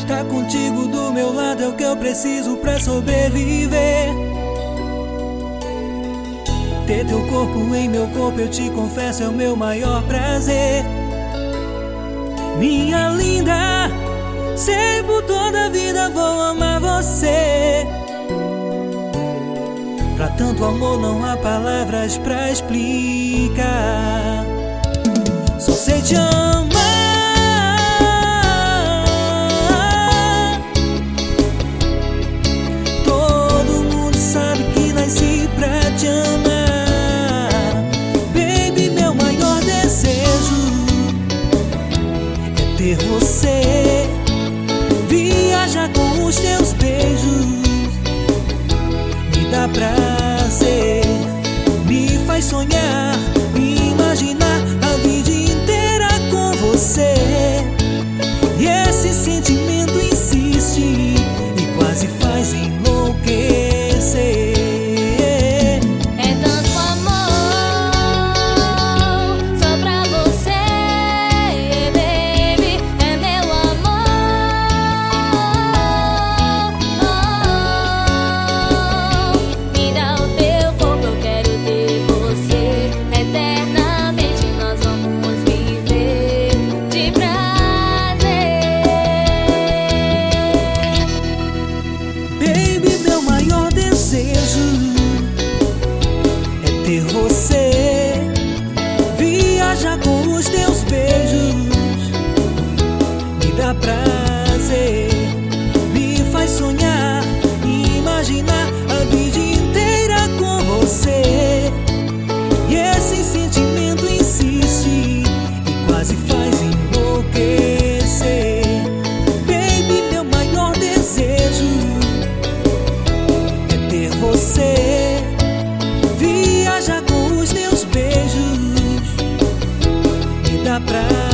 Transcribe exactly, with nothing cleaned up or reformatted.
Estar contigo do meu lado é o que eu preciso pra sobreviver. Ter teu corpo em meu corpo, eu te confesso, é o meu maior prazer. Minha linda, sei por toda a vida vou amar você. Pra tanto amor não há palavras pra explicar. Só sei te amar. Todo mundo sabe que nasci pra te amar. Baby, meu maior desejo é ter você. Viajar com os teus beijos me dá prazer, me faz sonhar, me imaginar a vida inteira com você. E esse sentimento insiste e quase faz enlouquecer. É tanto amor só pra você, baby, é meu amor. Me dá o teu corpo, eu quero ter você. Eternamente nós vamos viver de prazer. Baby, meu maior desejo é ter você. Viajar com os teus beijos me dá prazer, me faz sonhar e imaginar a vida inteira com você. E esse sentimento insiste e quase faz enlouquecer. Baby, meu maior desejo é ter você. Viajar com os teus beijos me dá prazer.